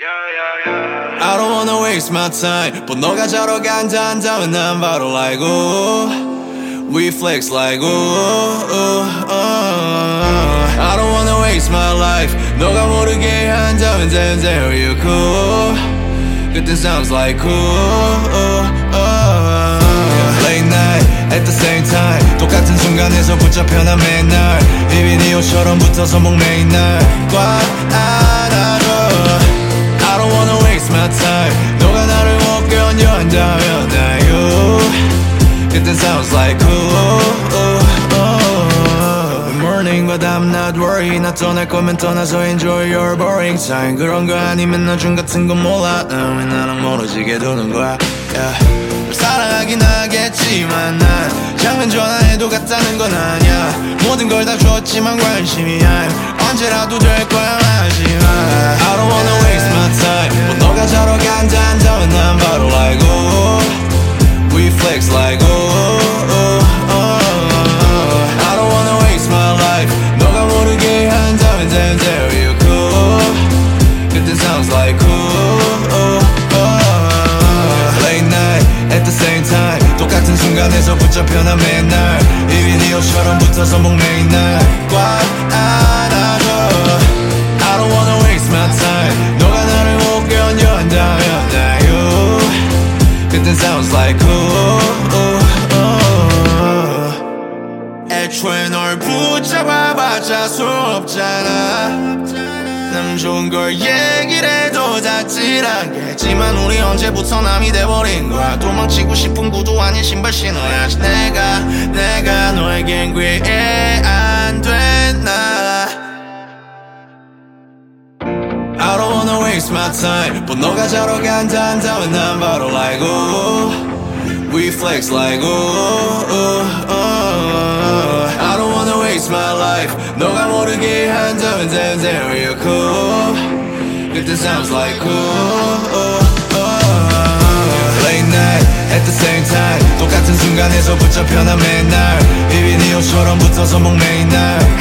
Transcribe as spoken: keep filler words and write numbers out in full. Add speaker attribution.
Speaker 1: I don't wanna waste my time but 너가 자러 간다 한다면 난 바로 like ooh We flex like ooh, ooh, uh. I don't wanna waste my life 너가 모르게 한다면 then there you cool 그땐 sounds like cool uh, uh. Late night at the same time 똑같은 순간에서 붙잡혀 난 맨날 비비니오처럼 붙어서 목매인 날 꽉 안아줘 I don't wanna waste my time 너가 나를 못 견뎌한다면 나 you 그땐 sounds like cool Good morning but I'm not worried 나 떠날 거면 떠나서 enjoy your boring time 그런 거 아니면 나중 같은 건 몰라 난 왜 나랑 멀어지게 두는 거야 yeah. 널 사랑하긴 하겠지만 난 장면 전화해도 같다는 건 아니야 모든 걸 다 줬지만 관심이 안 언제라도 될 거야 마지막 I don't wanna waste my time but 너가 자러 간다 한다면 난 바로 like ooh We flex like ooh, ooh, uh. I don't wanna waste my life 너가 모르게 한다면 then there you cool 그땐 sounds like cool uh. Late night at the same time 똑같은 순간에서 붙잡혀 난 맨날 비비니오처럼 붙어서 목매인 날 꽉 안아줘 I don't wanna waste my time 너가 나를 못 견뎌한다면 나 you 그땐 sounds like cool 애초에 널 붙잡아봤자 소없잖아 남 좋은 걸 얘기를 해도 닿질 않겠지만 우리 언제부터 남이 돼버린 거야 도망치고 싶은 구두 아닌 신발 신어야지 내가 내가 너에겐 귀에 안 됐나 I don't wanna waste my time but 너가 자러 간다 한다면 난 바로 like ooh We flex like ooh, ooh, uh. I don't wanna waste my life 너가 모르게 한다면 then there you cool 그땐 sounds like cool uh. Late night at the same time 똑같은 순간에서 붙잡혀 난 맨날 비비니오처럼 붙어서 목매인 날